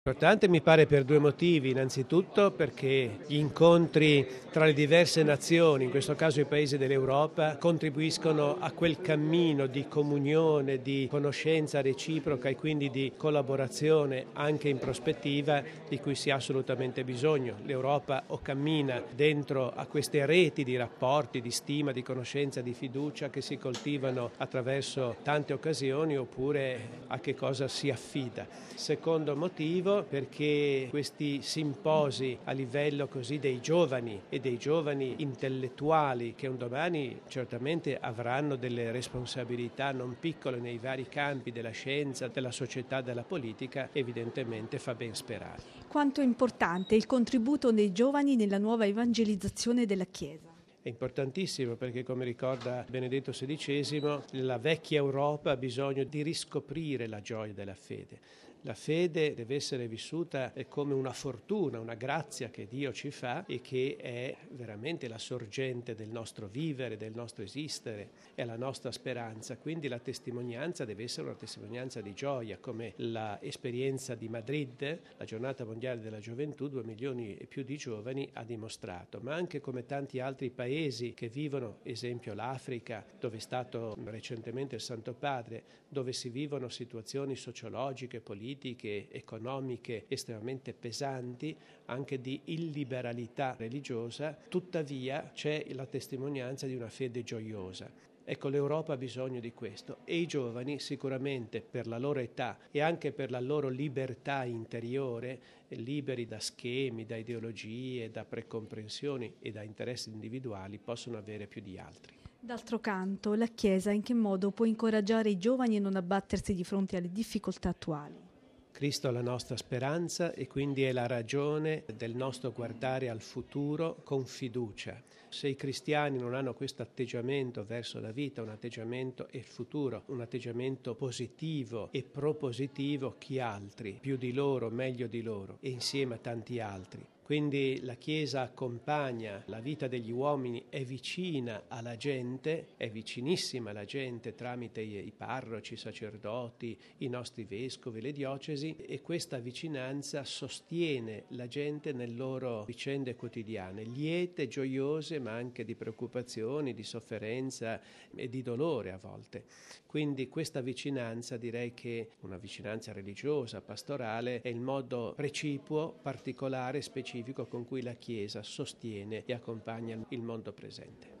Importante mi pare per due motivi, innanzitutto perché gli incontri tra le diverse nazioni, in questo caso i paesi dell'Europa, contribuiscono a quel cammino di comunione, di conoscenza reciproca e quindi di collaborazione anche in prospettiva di cui si ha assolutamente bisogno. L'Europa o cammina dentro a queste reti di rapporti, di stima, di conoscenza, di fiducia che si coltivano attraverso tante occasioni oppure a che cosa si affida. Secondo motivo perché questi simposi a livello così dei giovani e dei giovani intellettuali che un domani certamente avranno delle responsabilità non piccole nei vari campi della scienza, della società, della politica, evidentemente fa ben sperare. Quanto è importante il contributo dei giovani nella nuova evangelizzazione della Chiesa? È importantissimo perché, come ricorda Benedetto XVI, la vecchia Europa ha bisogno di riscoprire la gioia della fede. La fede deve essere vissuta come una fortuna, una grazia che Dio ci fa e che è veramente la sorgente del nostro vivere, del nostro esistere, è la nostra speranza. Quindi la testimonianza deve essere una testimonianza di gioia, come l'esperienza di Madrid, la giornata mondiale della gioventù, 2 milioni e più di giovani ha dimostrato, ma anche come tanti altri paesi che vivono, esempio l'Africa, dove è stato recentemente il Santo Padre, dove si vivono situazioni sociologiche, politiche, economiche estremamente pesanti, anche di illiberalità religiosa, tuttavia c'è la testimonianza di una fede gioiosa. Ecco, l'Europa ha bisogno di questo e i giovani sicuramente per la loro età e anche per la loro libertà interiore, liberi da schemi, da ideologie, da precomprensioni e da interessi individuali, possono avere più di altri. D'altro canto, la Chiesa in che modo può incoraggiare i giovani a non abbattersi di fronte alle difficoltà attuali? Cristo è la nostra speranza e quindi è la ragione del nostro guardare al futuro con fiducia. Se i cristiani non hanno questo atteggiamento verso la vita, un atteggiamento e il futuro, un atteggiamento positivo e propositivo, chi altri, più di loro, meglio di loro e insieme a tanti altri. Quindi la Chiesa accompagna la vita degli uomini, è vicina alla gente, è vicinissima alla gente tramite i parroci, i sacerdoti, i nostri vescovi, le diocesi e questa vicinanza sostiene la gente nelle loro vicende quotidiane, liete, gioiose ma anche di preoccupazioni, di sofferenza e di dolore a volte. Quindi questa vicinanza, direi che una vicinanza religiosa, pastorale, è il modo precipuo, particolare, specifico con cui la Chiesa sostiene e accompagna il mondo presente.